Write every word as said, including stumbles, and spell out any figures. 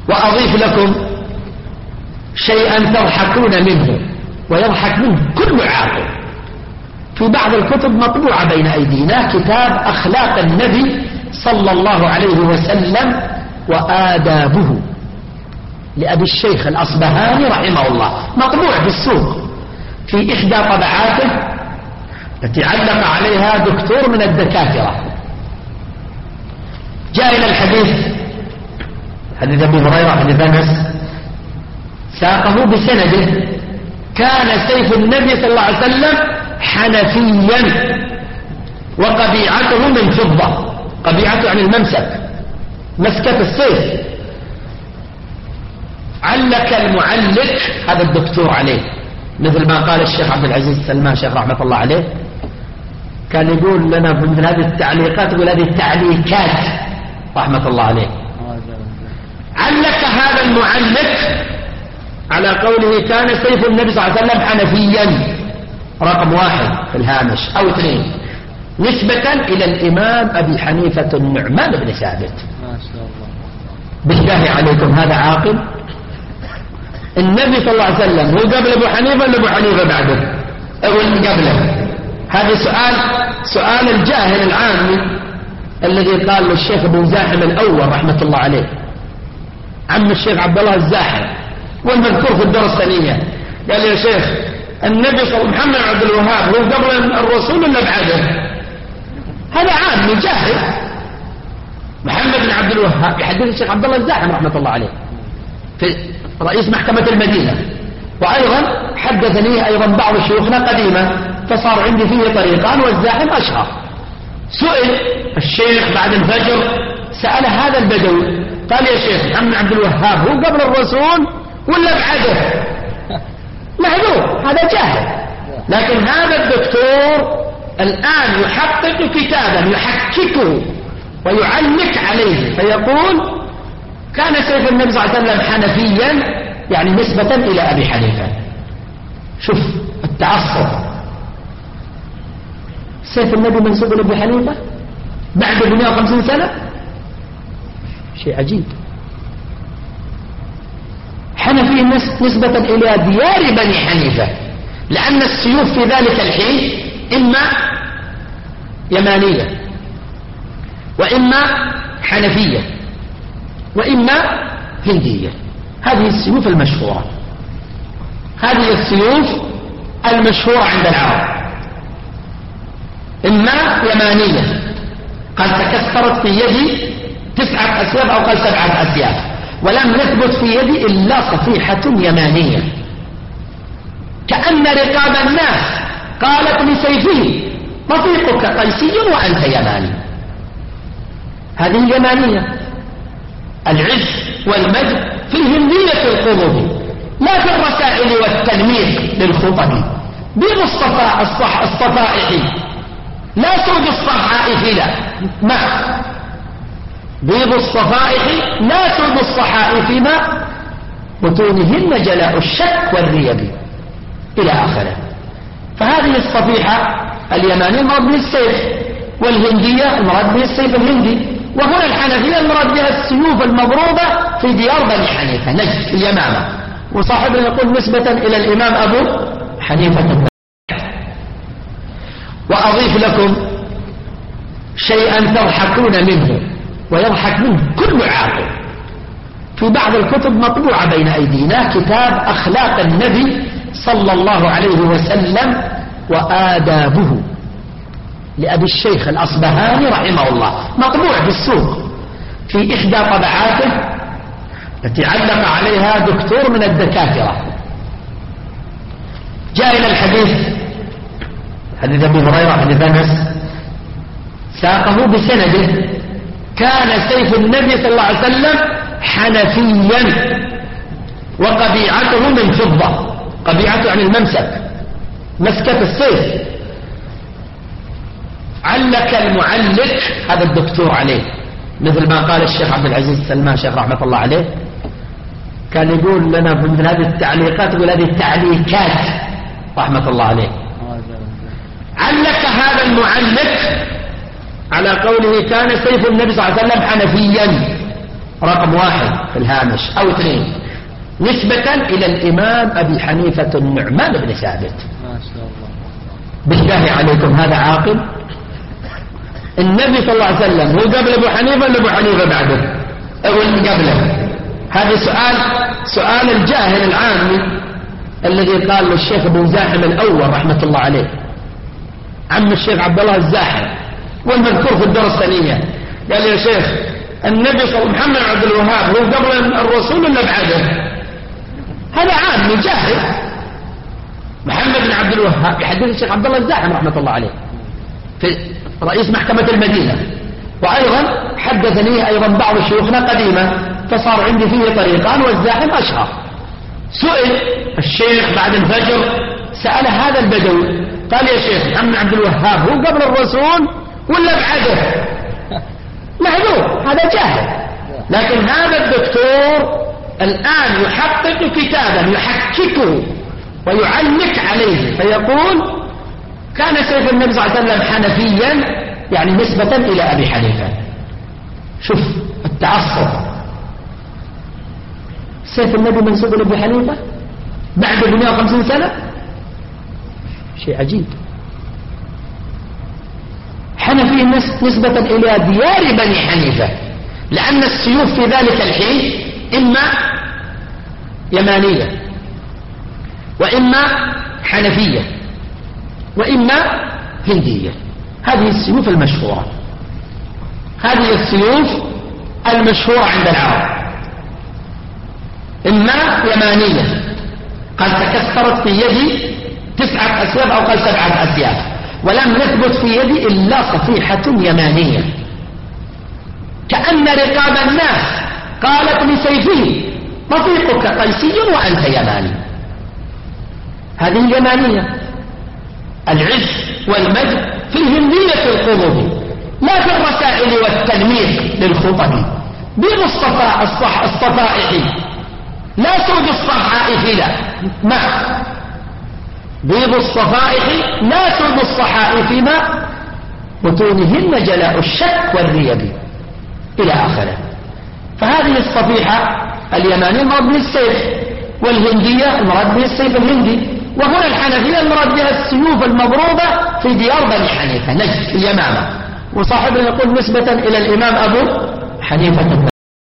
وأضيف لكم شيئا تضحكون منه ويضحك منه كل عاقل. في بعض الكتب مطبوعة بين أيدينا كتاب أخلاق النبي صلى الله عليه وسلم وآدابه لأبي الشيخ الأصبهاني رحمه الله، مطبوع في السوق في إحدى طبعاته التي علق عليها دكتور من الدكاترة. جاء إلى الحديث، حديث أبي هريرة حديث أنس، ساقه بسنده: كان سيف النبي صلى الله عليه وسلم حنفيا وقبيعته من فضة. قبيعته عن الممسك، مسكة السيف. علق المعلق هذا الدكتور عليه، مثل ما قال الشيخ عبد العزيز السلمان شيخ رحمة الله عليه، كان يقول لنا مثل هذه التعليقات، يقول هذه التعليقات رحمة الله عليه. علق هذا المعلق على قوله كان سيف النبي صلى الله عليه وسلم حنفيا رقم واحد في الهامش أو اثنين، نسبة إلى الإمام أبي حنيفة النعمان بن ثابت. ما شاء الله. بالله عليكم هذا عاقل؟ النبي صلى الله عليه وسلم هو قبل أبو حنيفة ولا أبو حنيفة بعده؟ أو قبله؟ هذا سؤال سؤال الجاهل العامي الذي قال للشيخ ابن زاحم الأول رحمة الله عليه، عم الشيخ عبد الله الزاحم والمذكور في الدرس الثانية، قال يا شيخ النبي صلى الله عليه وسلم محمد عبد الوهاب هو قبل الرسول ولا بعده؟ هذا عامي جاهل. محمد بن عبد الوهاب يحدث الشيخ عبد الله الزاحم رحمة الله عليه في رئيس محكمة المدينة، وأيضا حدثني أيضا بعض شيوخنا قديما، فصار عندي فيه طريقان والزاحم أشهر. سئل الشيخ بعد الفجر، سأل هذا البدوي قال يا شيخ محمد عبد الوهاب هو قبل الرسول ولا بعده؟ معذور، هذا جاهل. لكن هذا الدكتور الآن يحقق كتابا يحككه ويعلق عليه فيقول كان سيف النبي صلى الله عليه وسلم حنفيا، يعني نسبة إلى أبي حنيفة. شوف التعصب، سيف النبي منسوب إلى أبي حنيفة بعد مئة وخمسين سنة، شيء عجيب. حنفي نسبة إلى ديار بني حنيفة، لأن السيوف في ذلك الحين إما يمانية وإما حنفية وإما هندية. هذه السيوف المشهورة، هذه السيوف المشهورة عند العرب، إما يمانية قد تكسرت في يدي تسعة أسياف أو قال سبعة أسياف، ولم يثبت في يدي إلا صفيحة يمانية، كأن رقاب الناس قالت لسيفه رفيقك قيسي وأنت يماني. هذه يمانية. العز والمجد في الهندية القلوب، لا في الرسائل والتلميح للخطب. بيض الصفاء الصح الصفائح لا سود الصحائف، لا ما بيض الصفائح لا سود الصحائف ما بطونهن جلاء الشك والريب إلى آخره. فهذه الصفيحة اليمانية المراد بها السيف، والهندية المراد بها السيف الهندي، وهنا الحنفية المراد بها السيوف المضروبة في ديار بني حنيفة نجد اليمامة. وصاحبنا يقول نسبة إلى الإمام أبو حنيفة. وأضيف لكم شيئا تضحكون منه ويضحك منه كل عاقل. في بعض الكتب مطبوعة بين أيدينا كتاب أخلاق النبي صلى الله عليه وسلم وآدابه لأبي الشيخ الأصبهاني رحمه الله، مطبوع في السوق في إحدى طبعاته التي علق عليها دكتور من الدكاترة. جاء إلى الحديث، حديث أبي هريرة حديث أنس، ساقه بسنده: كان سيف النبي صلى الله عليه وسلم حنفيا وقبيعته من فضة. قبيعته عن الممسك، مسكة السيف. علق المعلق هذا الدكتور عليه، مثل ما قال الشيخ عبد العزيز السلمان شيخ رحمة الله عليه، كان يقول لنا مثل هذه التعليقات، يقول هذه التعليقات رحمة الله عليه. علق هذا المعلق على قوله كان سيف النبي صلى الله عليه وسلم حنفيا رقم واحد في الهامش أو اثنين نسبة إلى الإمام أبي حنيفة النعمان بن ثابت. ما شاء الله. بالله عليكم هذا عاقل؟ النبي صلى الله عليه وسلم هو قبل أبو حنيفة ولا أبو حنيفة بعده أو قبله؟ هذا سؤال سؤال الجاهل العامي الذي قال للشيخ ابن زاحم الأول رحمة الله عليه، عم الشيخ عبد الله الزاحم والمذكور في الدرس الثانية، قال يا شيخ النبي صلى الله عليه وسلم محمد عبد الوهاب هو قبل الرسول ولا بعده؟ هذا عامي جاهل. محمد بن عبد الوهاب يحدث الشيخ عبد الله الزاحم رحمة الله عليه في رئيس محكمة المدينة، وأيضا حدثني أيضا بعض شيوخنا قديما، فصار عندي فيه طريقان والزاحم أشهر. سئل الشيخ بعد الفجر سأل هذا البدوي قال يا شيخ محمد عبد الوهاب هو قبل الرسول ولا بعده؟ معذور هذا جاهل. لكن هذا الدكتور الآن يحقق كتابا يحككه ويعلق عليه فيقول كان سيف النبي صلى الله عليه وسلم حنفيا، يعني نسبة إلى أبي حنيفة. شوف التعصب، سيف النبي منسوب إلى أبي حنيفة بعد مئة وخمسين سنة، شيء عجيب. حنفي نسبة إلى ديار بني حنيفة، لأن السيوف في ذلك الحين إما يمانية وإما حنفية وإما هندية. هذه السيوف المشهورة، هذه السيوف المشهورة عند العرب، إما يمانية قد تكسرت في يدي تسعة أسياف أو قال سبعة أسياف، ولم يثبت في يدي إلا صفيحة يمانية كأن رقاب الناس قالت لسيفه طفيقك قيسي وأنت يماني. هذه يمانية. العز والمجد في الهندية القلوب لا في الرسائل والتلميح للخطب. بيض الصفاء الصح الصفائح لا سود الصحائف لا ما بيض الصفائح لا سود الصحائف ما بطونهن جلاء الشك والريب إلى آخره. فهذه الصفيحة اليمانية المراد بها السيف، والهندية المراد بها السيف الهندي، وهنا الحنفية المراد بها السيوف المضروبة في ديار بني حنيفة نجد اليمامة. وصاحبنا يقول نسبة إلى الإمام أبو حنيفة